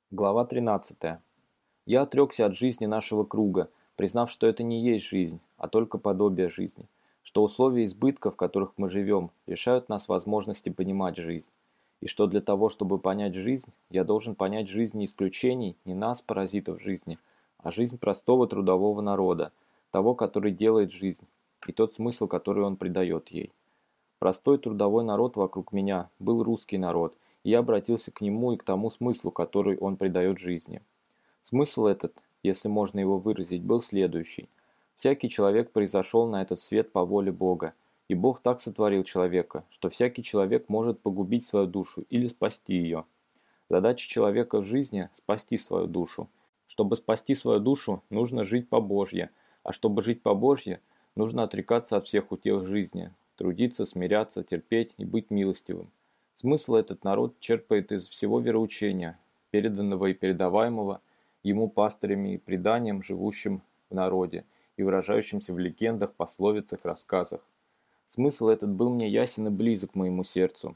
Глава 13. Я отрекся от жизни нашего круга, признав, что это не есть жизнь, а только подобие жизни, что условия избытка, в которых мы живем, лишают нас возможности понимать жизнь, и что для того, чтобы понять жизнь, я должен понять жизнь не исключений, не нас, паразитов жизни, а жизнь простого трудового народа, того, который делает жизнь, и тот смысл, который он придает ей. Простой трудовой народ вокруг меня был русский народ, и я обратился к нему и к тому смыслу, который он придает жизни. Смысл этот, если можно его выразить, был следующий. Всякий человек произошел на этот свет по воле Бога, и Бог так сотворил человека, что всякий человек может погубить свою душу или спасти ее. Задача человека в жизни – спасти свою душу. Чтобы спасти свою душу, нужно жить по Божье, а чтобы жить по Божье, нужно отрекаться от всех утех жизни, трудиться, смиряться, терпеть и быть милостивым. Смысл этот народ черпает из всего вероучения, переданного и передаваемого ему пастырями и преданием, живущим в народе и выражающимся в легендах, пословицах, рассказах. Смысл этот был мне ясен и близок моему сердцу.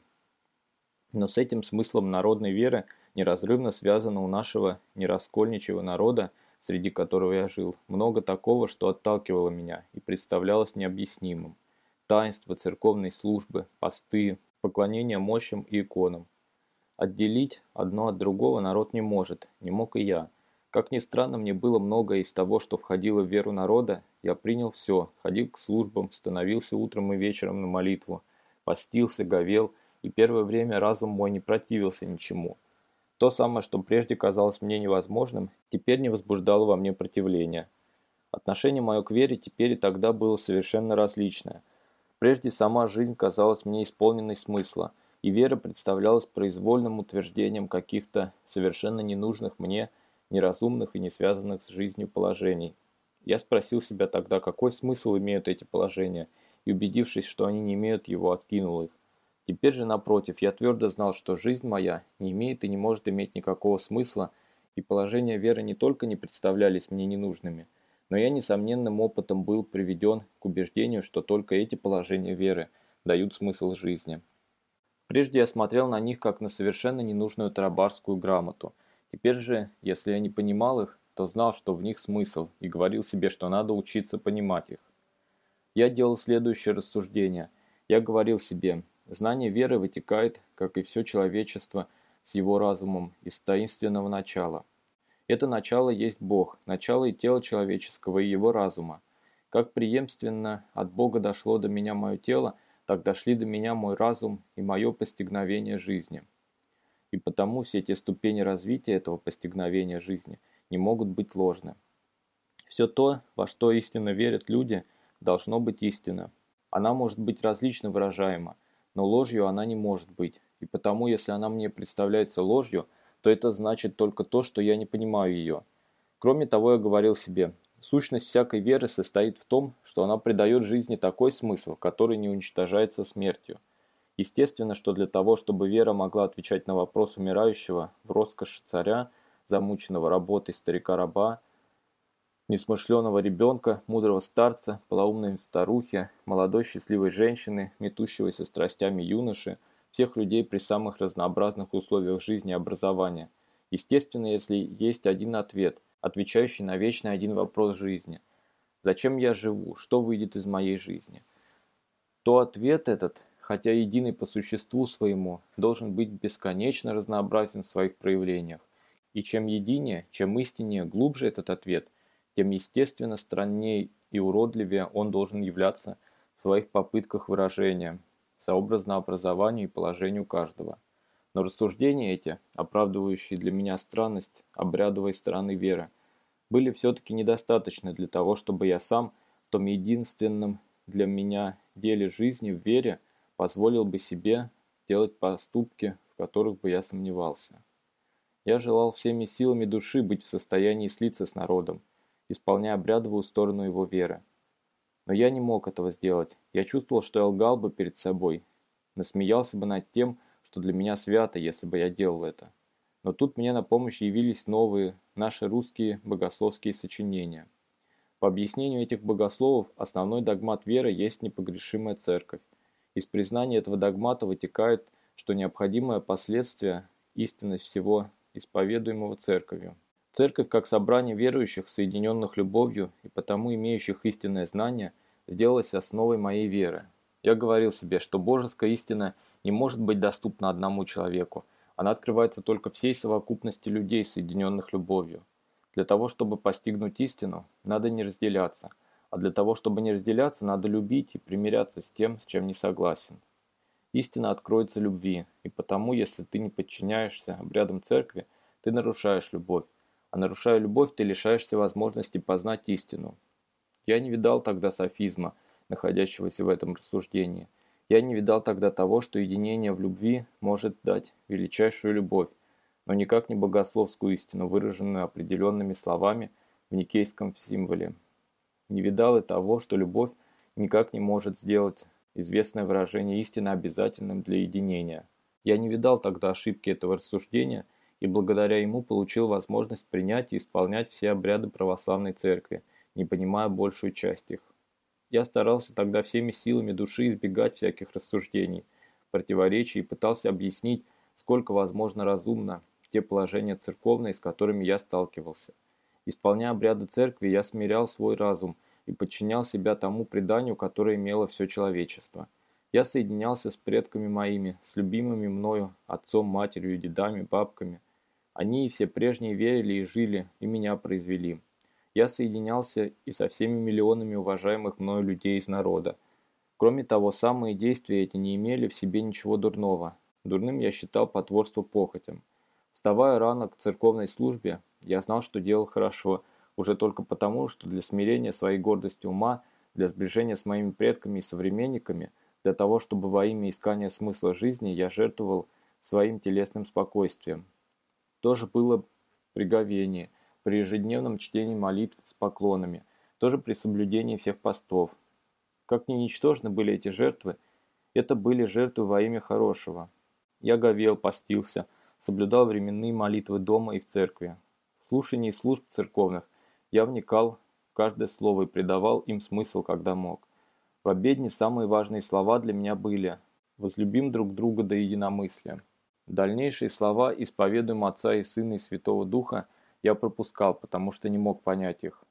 Но с этим смыслом народной веры неразрывно связано у нашего нераскольничьего народа, среди которого я жил, много такого, что отталкивало меня и представлялось необъяснимым. Таинства, церковные службы, посты, поклонение мощам и иконам. Отделить одно от другого народ не может, не мог и я. Как ни странно, мне было многое из того, что входило в веру народа, я принял все, ходил к службам, становился утром и вечером на молитву, постился, говел, и первое время разум мой не противился ничему. То самое, что прежде казалось мне невозможным, теперь не возбуждало во мне противления. Отношение мое к вере теперь и тогда было совершенно различное. Прежде сама жизнь казалась мне исполненной смысла, и вера представлялась произвольным утверждением каких-то совершенно ненужных мне, неразумных и не связанных с жизнью положений. Я спросил себя тогда, какой смысл имеют эти положения, и убедившись, что они не имеют его, откинул их. Теперь же, напротив, я твердо знал, что жизнь моя не имеет и не может иметь никакого смысла, и положения веры не только не представлялись мне ненужными, но я несомненным опытом был приведен к убеждению, что только эти положения веры дают смысл жизни. Прежде я смотрел на них как на совершенно ненужную тарабарскую грамоту. Теперь же, если я не понимал их, то знал, что в них смысл, и говорил себе, что надо учиться понимать их. Я делал следующее рассуждение. Я говорил себе, знание веры вытекает, как и все человечество, с его разумом, из таинственного начала. Это начало есть Бог, начало и тело человеческого, и его разума. Как преемственно от Бога дошло до меня мое тело, так дошли до меня мой разум и мое постигновение жизни. И потому все эти ступени развития этого постигновения жизни не могут быть ложны. Все то, во что истинно верят люди, должно быть истина. Она может быть различно выражаема, но ложью она не может быть, и потому, если она мне представляется ложью, то это значит только то, что я не понимаю ее. Кроме того, я говорил себе, сущность всякой веры состоит в том, что она придает жизни такой смысл, который не уничтожается смертью. Естественно, что для того, чтобы вера могла отвечать на вопрос умирающего в роскоши царя, замученного работой старика-раба, несмышленого ребенка, мудрого старца, полоумной старухи, молодой счастливой женщины, метущегося страстями юноши, всех людей при самых разнообразных условиях жизни и образования. Естественно, если есть один ответ, отвечающий на вечный один вопрос жизни. Зачем я живу? Что выйдет из моей жизни? То ответ этот, хотя единый по существу своему, должен быть бесконечно разнообразен в своих проявлениях. И чем единее, чем истиннее, глубже этот ответ, тем естественно страннее и уродливее он должен являться в своих попытках выражения, сообразно образованию и положению каждого. Но рассуждения эти, оправдывающие для меня странность обрядовой стороны веры, были все-таки недостаточны для того, чтобы я сам в том единственном для меня деле жизни в вере позволил бы себе делать поступки, в которых бы я сомневался. Я желал всеми силами души быть в состоянии слиться с народом, исполняя обрядовую сторону его веры. Но я не мог этого сделать. Я чувствовал, что я лгал бы перед собой, насмеялся бы над тем, что для меня свято, если бы я делал это. Но тут мне на помощь явились новые, наши русские богословские сочинения. По объяснению этих богословов, основной догмат веры есть непогрешимая церковь. Из признания этого догмата вытекает, что необходимое последствие, истинность всего исповедуемого Церковью. Церковь, как собрание верующих, соединенных любовью и потому имеющих истинное знание, сделалась основой моей веры. Я говорил себе, что божеская истина не может быть доступна одному человеку, она открывается только всей совокупности людей, соединенных любовью. Для того, чтобы постигнуть истину, надо не разделяться, а для того, чтобы не разделяться, надо любить и примиряться с тем, с чем не согласен. Истина откроется любви, и потому, если ты не подчиняешься обрядам церкви, ты нарушаешь любовь, а нарушая любовь, ты лишаешься возможности познать истину. Я не видал тогда софизма, находящегося в этом рассуждении. Я не видал тогда того, что единение в любви может дать величайшую любовь, но никак не богословскую истину, выраженную определенными словами в никейском символе. Не видал и того, что любовь никак не может сделать известное выражение истины обязательным для единения. Я не видал тогда ошибки этого рассуждения и благодаря ему получил возможность принять и исполнять все обряды православной церкви, не понимая большую часть их. Я старался тогда всеми силами души избегать всяких рассуждений, противоречий и пытался объяснить, сколько возможно разумно, те положения церковные, с которыми я сталкивался. Исполняя обряды церкви, я смирял свой разум и подчинял себя тому преданию, которое имело все человечество. Я соединялся с предками моими, с любимыми мною, отцом, матерью, дедами, бабками. Они и все прежние верили и жили, и меня произвели. Я соединялся и со всеми миллионами уважаемых мною людей из народа. Кроме того, самые действия эти не имели в себе ничего дурного. Дурным я считал потворство похотям. Вставая рано к церковной службе, я знал, что делал хорошо, уже только потому, что для смирения своей гордости ума, для сближения с моими предками и современниками, для того, чтобы во имя искания смысла жизни я жертвовал своим телесным спокойствием. То же было при говении, при ежедневном чтении молитв с поклонами, тоже при соблюдении всех постов. Как ни ничтожны были эти жертвы, это были жертвы во имя хорошего. Я говел, постился, соблюдал временные молитвы дома и в церкви. В слушании служб церковных я вникал в каждое слово и придавал им смысл, когда мог. В обедне самые важные слова для меня были «возлюбим друг друга до единомыслия». Дальнейшие слова, исповедуем Отца и Сына и Святого Духа, я пропускал, потому что не мог понять их.